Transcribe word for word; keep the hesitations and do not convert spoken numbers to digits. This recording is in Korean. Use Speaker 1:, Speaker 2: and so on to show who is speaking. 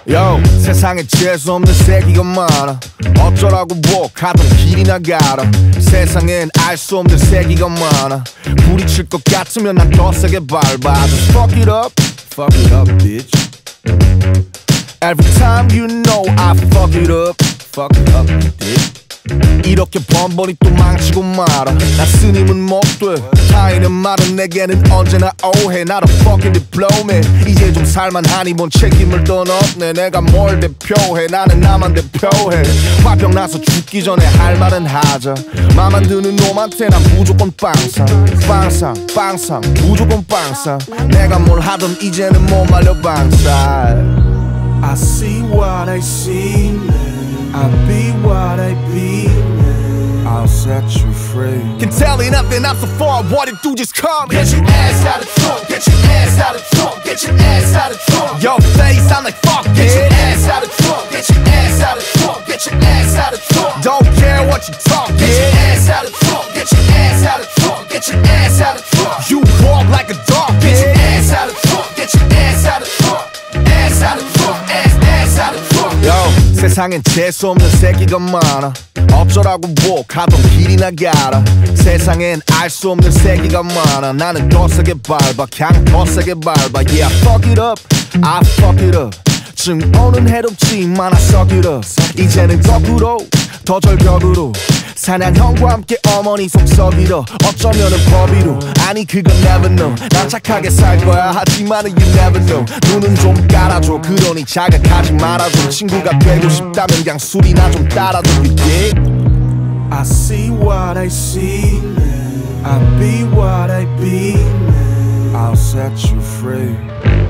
Speaker 1: Yo, 세상에 재수없는 새끼가 많아. 어쩌라고 뭐 가던 길이나 가라. 세상엔 알 수 없는 새끼가 많아. 부딪힐 것 같으면 난 더 세게 밟아. Just fuck it up, fuck it up, bitch. Every time you know I fuck it up, fuck it up, bitch. 이렇게 번번이 또 망치고 말아. 나 스님은 못돼. 타인의 말은 내게는 언제나 오해. 나도 fucking diploma. 이제 좀 살만하니 뭔 책임을 떠넘네. 내가 뭘 대표해. 나는 나만 대표해. 화병 나서 죽기 전에 할 말은 하자. 맘만 드는 놈한테 난 무조건 빵상. 빵상 빵상 무조건 빵상. 내가 뭘 하든 이제는 못 말려 방살. I see what I see, I be what I be, I'll set you free. Can tell you nothing, I'm so far, what it do just come.
Speaker 2: Get your ass out of trunk, get your ass out of trunk, get your ass out of trunk.
Speaker 1: Your face, I'm like fuck
Speaker 2: Get
Speaker 1: it.
Speaker 2: your ass out of trunk, get your ass out of trunk, get your ass out of trunk.
Speaker 1: Don't care what you talk,
Speaker 2: Get your
Speaker 1: yeah.
Speaker 2: ass out of trunk, get your ass out of trunk, get your ass out of trunk.
Speaker 1: You walk like a dog,
Speaker 2: Get your
Speaker 1: yeah.
Speaker 2: ass out of trunk, get your ass out of trunk, ass out of trunk, ass ass out of trunk.
Speaker 1: Yo, 세상엔 재수없는 새끼가 많아. 어쩌라고 뭐 가던 길이나 가라. 세상엔 알 수 없는 새끼가 많아. 나는 더 세게 밟아, 그냥 더 세게 밟아. Yeah, I fuck it up, I fuck it up. 지금 오는 해롭지만 I suck it up. 이제는 거꾸로 더 절벽으로 사냥형과 함께 어머니 속썩이러. 어쩌면은 법이로 아니 그건 never know. 난 착하게 살 거야 하지만은 you never know. 눈은 좀 깔아줘 그러니 자극하지 말아줘. 친구가 되고 싶다면 그냥 술이나 좀 따라줘. You dig? I see what I see, I be what I be, I'll set you free.